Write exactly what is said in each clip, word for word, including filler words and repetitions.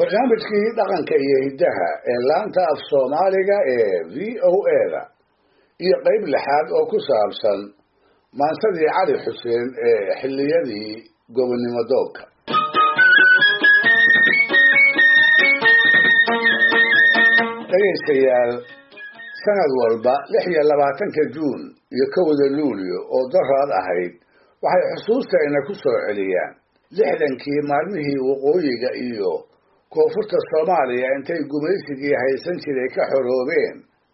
barnaamijkii dhaqanka iyo hiddaha ee laanta af soomaaliga ee v o a-da iyo qayb lixaad oo ku saabsan maansadii cali xuseen ee xilliyadii gobonnimo doonka. dhegaystayaal, sanad walba lix iyo labaatanka juun iyo kowda luulyo oo daraad ahayd waxay xusuustayna ku soo celiyaan lixdankii maalmihii waqooyiga iyo koonfurta soomaaliya intay gumaysigii haysan jiray ka xoroobeen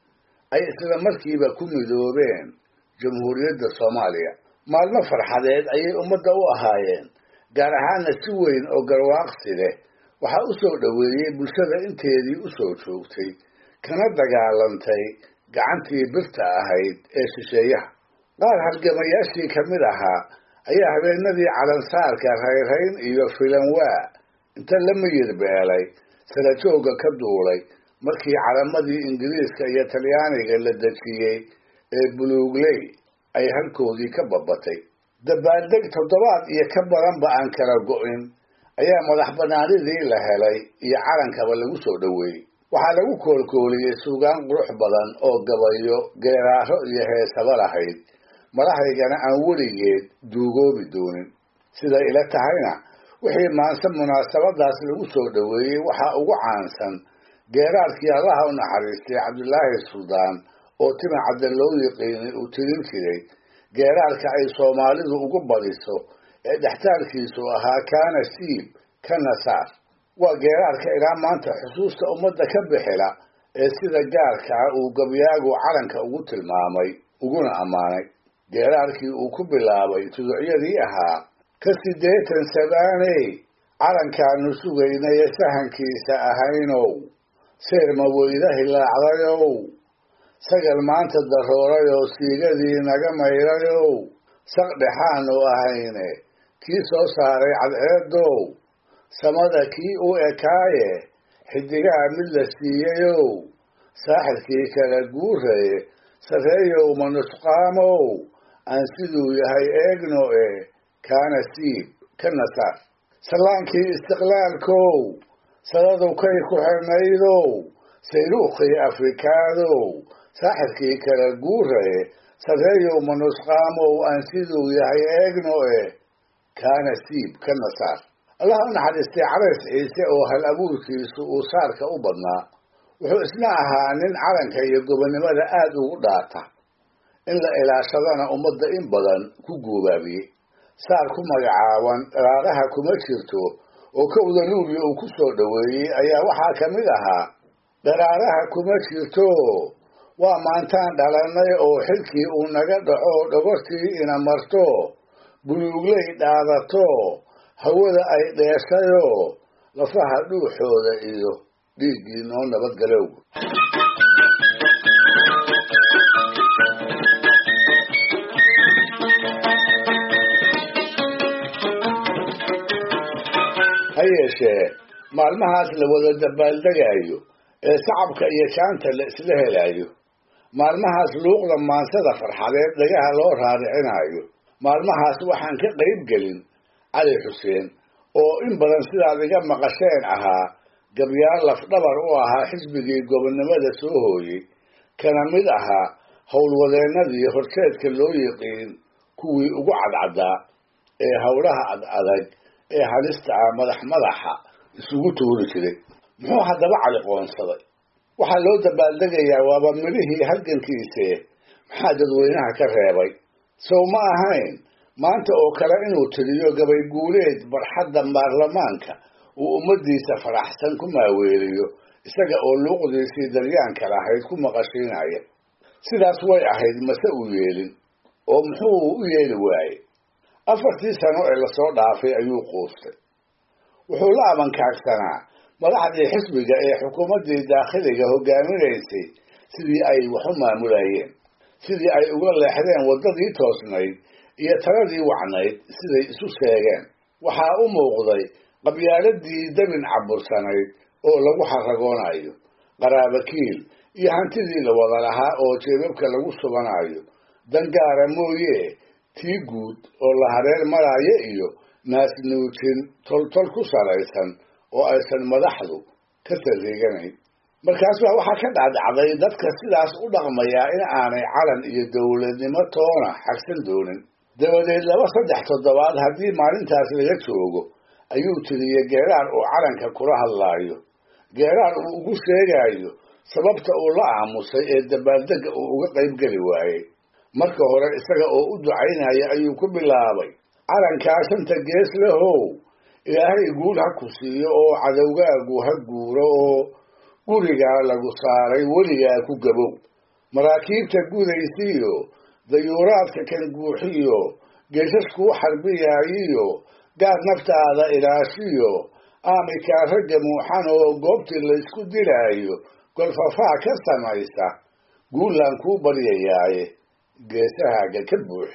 ay isla markiiba ku midoobeen jamhuuriyadda soomaaliya. maalmo farxadeed ayay ummadda u ahaayeen, gaar ahaanna si weyn oo garwaaqsi leh waxaa u soo dhoweeyey bulshada inteedii u soo joogtay kana dagaalantay gacantii birta ahayd ee shisheeyaha. qaar halgamayaashii ka mid ahaa ayaa habeenadii calansaarka rayrayn iyo filanwaa inta la miyir beelay sarajoogga ka duulay markii calamadii ingiriiska iyo talyaaniga la dejiyey ee buluugley ay halkoodii ka babatay. dabaaldeg toddobaad iyo ka badanba aan kala go'in ayaa madax banaanidii la helay iyo calankaba lagu soo dhoweeyey. waxaa lagu koolkooliyey suugaan qurux badan oo gabayo, geeraaro iyo heesaba lahayd, madaxaygana aan weligeed duugoobi doonin. siday ila tahayna wixii maanse munaasabadaas lagu soo dhoweeyey waxaa ugu caansan geeraarkii allaha u naxariistay cabdilaahi suldaan oo tima cadda loo yiqiinay uu tirin jiray, geeraarka ay soomaalidu ugu badiso ee dhextaalkiisu ahaa kaana siib kana saar. waa geeraarka ilaa maanta xusuusta ummadda ka bixila ee sida gaarka ah uu gabyaagu calanka ugu tilmaamay uguna ammaanay. geeraarkii uu ku bilaabay tuducyadii ahaa ka siddeetan sabaaney calankaanu sugaynaya sahankiisa ahaynow, seerma weyda hilaacdayow, sagal maanta daroorayoo siigadii naga mayrayow, saq dhexaanu ahayne kii soo saaray cadceedow, samada kii u ekaaye xidigaha mid la siiyayow, saaxirkii kala guuraye sarreeyow manusqaamow, aan siduu yahay eegno e kaana siib kana saar. sallaankii istiqlaalkow, saladu kay ku xirnaydow, sayruukhii afrikaadow, saaxirkii kala guuraye sarreeyow manusqaamow, aan siduu yahay eegno e kaana siib kana saar. allah u naxariistay calays ciise oo hal abuurkiisu uu saarka u badnaa, wuxuu isna ahaa nin calanka iyo gobonnimada aad ugu dhaata, in la ilaashadana ummadda in badan ku guubaabiyey. saar ku magacaaban dharaaraha kuma jirto oo kowda luulyo uu ku soo dhoweeyey ayaa waxaa ka mid ahaa: dharaaraha kuma jirto waa maantaan dhalannay oo xilkii uu naga dhaco dhogortii ina marto, buluugley dhaadato hawada ay dheeshayo, lafaha dhuuxooda iyo dhiiggii noo nabadgalow. ha yeeshee maalmahaas la wada dabaaldegayo ee sacabka iyo jaanta la isla helayo, maalmahaas luuqda maansada farxadeed dhagaha loo raaricinayo, maalmahaas waxaan ka qayb gelin cali xuseen oo in badan sidaad iga maqasheen ahaa gabyaal lafdhabar u ahaa xisbigii gobonnimada soo hooyey, kana mid ahaa howlwadeennadii horteedka loo yiqiin kuwii ugu cadcaddaa ee howlaha ad adag ee halista ah madax madaxa isugu tuuri jiray. muxuu haddaba cali qoonsaday? waxaa loo dabaaldegayaa waaba midhihii halgankiise maxaa dadweynaha ka reebay? sow ma ahayn maanta oo kale inuu tiriyo gabay guuleed barxadda baarlamaanka uu ummaddiisa faraxsan ku maaweeliyo, isaga oo luuqdiisii daryaanka lahayd ku maqashiinaya. sidaas way ahayd mase u yeelin, oo muxuu u yeeli waayey? afartii sano ee lasoo dhaafay ayuu quustay. wuxuu la abankaagsanaa madaxdii xisbiga ee xukuumaddii daakhiliga hogaaminaysay sidii ay wax u maamulayeen, sidii ay uga leexdeen waddadii toosnayd iyo taladii wacnayd siday isu sheegeen. waxaa u muuqday qabyaaladii damin cabursanayd oo lagu xaragoonayo, qaraabakiil iyo hantidii la wada lahaa oo jeebabka lagu subanayo, dangaara mooye tii guud oo la hareer maraayo iyo naasnuujin toltol ku salaysan oo aysan madaxdu ka sariiganayn. markaas baa waxaa ka dhacdhacday dadka sidaas u dhaqmayaa in aanay calan iyo dowladnimo toona xagsan doonin. dabadeed laba saddex toddobaad haddii maalintaas laga joogo ayuu tiriyey geeraar uu calanka kula hadlaayo, geeraar uu ugu sheegayo sababta uu la aamusay ee dabaaldega uu uga qayb geli waayey. marka hore isaga oo u ducaynaya ayuu ku bilaabay, calankaa shanta gees lehow, ilaahay guul ha ku siiyo oo cadowgaagu ha guuro oo gurigaa lagu saaray weligaa ku gabow. maraakiibta gudaysiiyo dayuuraadka kan guuxiyo geesaskuu xarbiyaayiyo gaad naftaada ilaashiyo aamikaa ragga muuxan oo goobtii laysku dilaayo golfafaa ka samaysa guulaan kuu baryayaaye geesahaaga ka buux.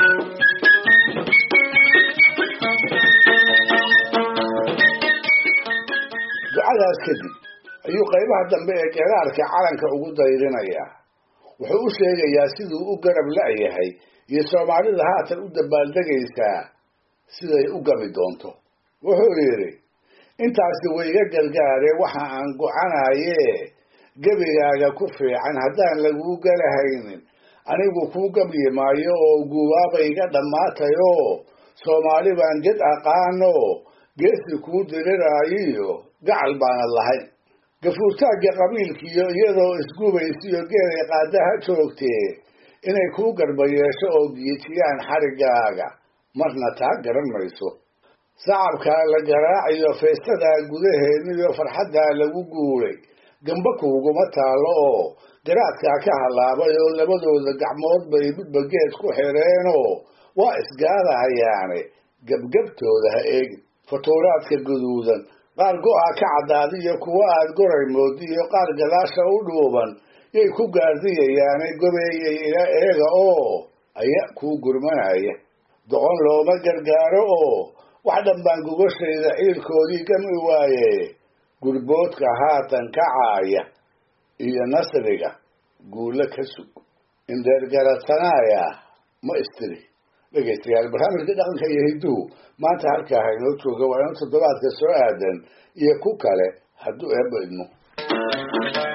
ducadaas kadib ayuu qaybaha dambe ee geeraarka calanka ugu dayrinayaa. wuxuu u sheegayaa siduu u garab la'yahay iyo soomaalida haatan u dabaaldegaysaa siday u gabi doonto. wuxuu yidhi, intaasi wayga gargaare waxa aan gocanayee gebigaaga ku fiican haddaan laguu galahaynin anigu kuu gabyi maayo oo guwaabayga dhammaatayoo soomaali baan jid aqaano geesi kuu diriraayiyo gacal baanad lahayn. gafuurtaagga qabiilkiiyo iyadoo isgubaysiyo geeray qaadaha joogtee inay kuu garba yeesho oo giijiyaan xariggaaga marna taa garan mayso. sacabkaa la garaaciyo feestadaa gudaheediyo farxaddaa lagu guuray gamba kuuguma taallo oo garaadkaa ka hallaabay oo labadooda gacmood bay midba geed ku xireenoo waa isgaadahayaane gebgebtooda ha eegin. fatuuraadka guduudan qaar go-a ka caddaadiyo kuwa aad goray moodiyo qaar gadaasha u dhuuban yay ku gaardiyayaane gobeeyay ila eega oo aya kuu gurmanaya. doqon looma gargaaro oo wax dhanbaan gogashayda ciilkoodii gami waaye gurboodka haatan kacaaya iyo nasriga guulo ka sug. indheergaratanaaya ma istiri. dhegaystayaal, barnaamijka dhaqanka iyo hidduhu maanta halkaa haynoo jooga waa inu toddobaadka soo aadan iyo ku kale hadduu eebba idmo.